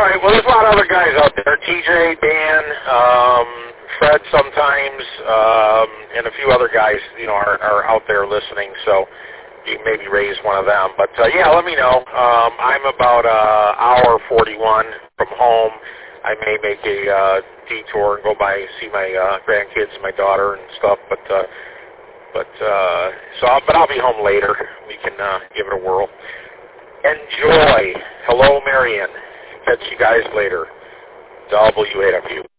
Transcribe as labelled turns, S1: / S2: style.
S1: All right. Well, there's a lot of other guys out there. TJ, Dan, Fred sometimes, and a few other guys, are out there listening. So you can maybe raise one of them. But yeah, let me know. I'm about hour 41 from home. I may make a detour and go by see my grandkids and my daughter and stuff. But I'll be home later. We can give it a whirl. Enjoy. Hello, Marion. Catch you guys later. WAW.